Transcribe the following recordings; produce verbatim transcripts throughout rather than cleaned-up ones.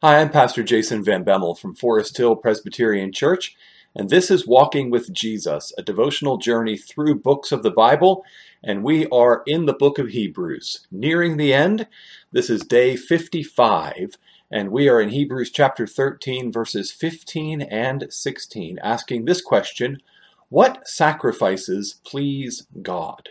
Hi, I'm Pastor Jason Van Bemmel from Forest Hill Presbyterian Church, and this is Walking with Jesus, a devotional journey through books of the Bible, and we are in the book of Hebrews, nearing the end. This is day fifty-five, and we are in Hebrews chapter thirteen, verses fifteen and sixteen, asking this question: what sacrifices please God?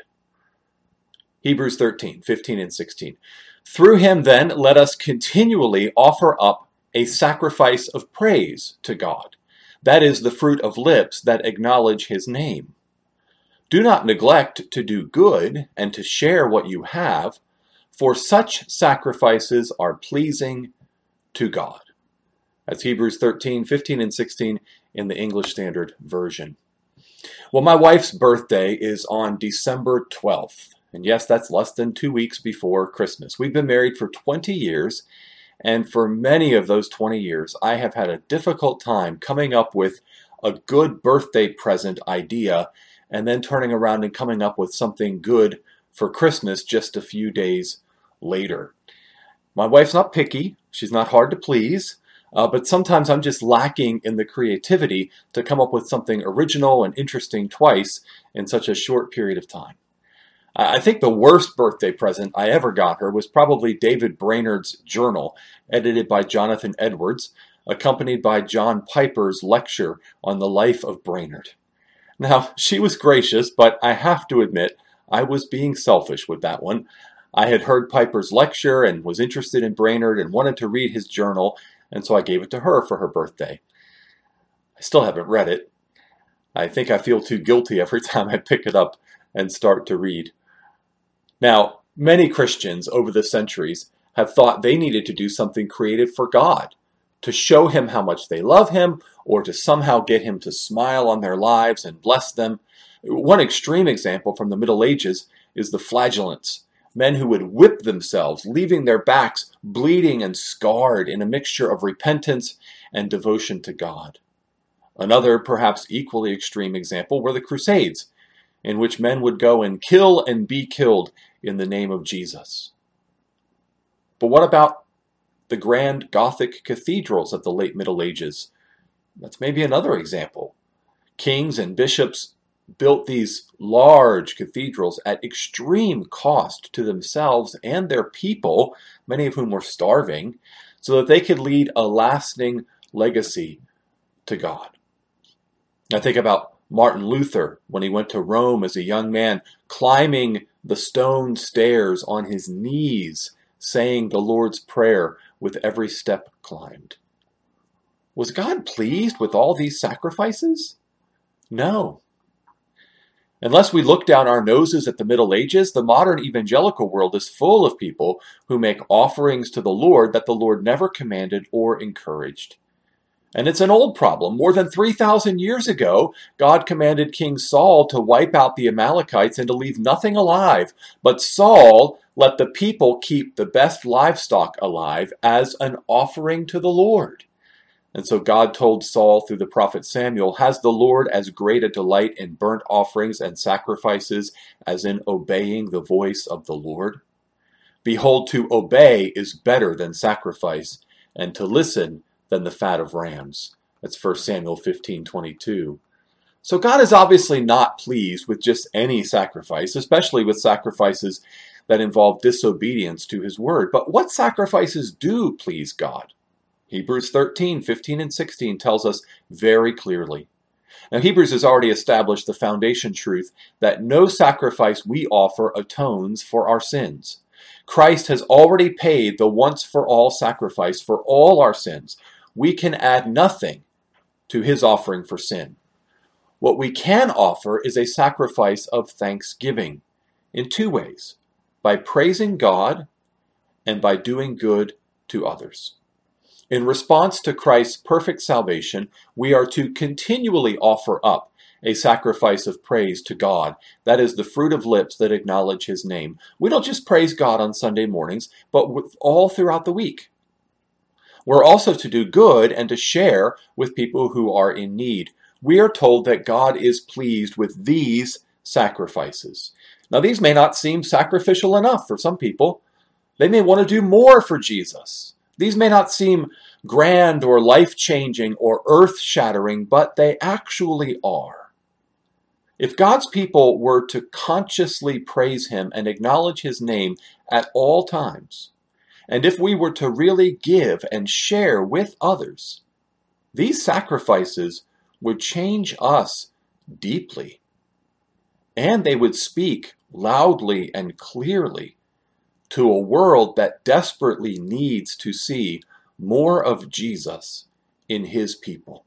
Hebrews thirteen, fifteen and sixteen. Through him, then, let us continually offer up a sacrifice of praise to God. That is the fruit of lips that acknowledge his name. Do not neglect to do good and to share what you have, for such sacrifices are pleasing to God. That's Hebrews thirteen, fifteen and sixteen in the English Standard Version. Well, my wife's birthday is on December twelfth. And yes, that's less than two weeks before Christmas. We've been married for twenty years, and for many of those twenty years, I have had a difficult time coming up with a good birthday present idea and then turning around and coming up with something good for Christmas just a few days later. My wife's not picky. She's not hard to please. Uh, but sometimes I'm just lacking in the creativity to come up with something original and interesting twice in such a short period of time. I think the worst birthday present I ever got her was probably David Brainerd's journal, edited by Jonathan Edwards, accompanied by John Piper's lecture on the life of Brainerd. Now, she was gracious, but I have to admit I was being selfish with that one. I had heard Piper's lecture and was interested in Brainerd and wanted to read his journal, and so I gave it to her for her birthday. I still haven't read it. I think I feel too guilty every time I pick it up and start to read. Now, many Christians over the centuries have thought they needed to do something creative for God, to show him how much they love him, or to somehow get him to smile on their lives and bless them. One extreme example from the Middle Ages is the flagellants, men who would whip themselves, leaving their backs bleeding and scarred in a mixture of repentance and devotion to God. Another, perhaps equally extreme example were the Crusades, in which men would go and kill and be killed in the name of Jesus. But what about the grand Gothic cathedrals of the late Middle Ages? That's maybe another example. Kings and bishops built these large cathedrals at extreme cost to themselves and their people, many of whom were starving, so that they could lead a lasting legacy to God. Now think about Martin Luther, when he went to Rome as a young man, climbing the stone stairs on his knees, saying the Lord's Prayer with every step climbed. Was God pleased with all these sacrifices? No. Unless we look down our noses at the Middle Ages, the modern evangelical world is full of people who make offerings to the Lord that the Lord never commanded or encouraged. And it's an old problem. More than three thousand years ago, God commanded King Saul to wipe out the Amalekites and to leave nothing alive. But Saul let the people keep the best livestock alive as an offering to the Lord. And so God told Saul through the prophet Samuel, "Has the Lord as great a delight in burnt offerings and sacrifices as in obeying the voice of the Lord? Behold, to obey is better than sacrifice, and to listen than the fat of rams." That's First Samuel fifteen twenty-two. So God is obviously not pleased with just any sacrifice, especially with sacrifices that involve disobedience to his word. But what sacrifices do please God? Hebrews thirteen, fifteen and sixteen tells us very clearly. Now, Hebrews has already established the foundation truth that no sacrifice we offer atones for our sins. Christ has already paid the once-for-all sacrifice for all our sins. We can add nothing to his offering for sin. What we can offer is a sacrifice of thanksgiving in two ways: by praising God and by doing good to others. In response to Christ's perfect salvation, we are to continually offer up a sacrifice of praise to God. That is the fruit of lips that acknowledge his name. We don't just praise God on Sunday mornings, but all throughout the week. We're also to do good and to share with people who are in need. We are told that God is pleased with these sacrifices. Now, these may not seem sacrificial enough for some people. They may want to do more for Jesus. These may not seem grand or life-changing or earth-shattering, but they actually are. If God's people were to consciously praise Him and acknowledge His name at all times, and if we were to really give and share with others, these sacrifices would change us deeply. And they would speak loudly and clearly to a world that desperately needs to see more of Jesus in His people.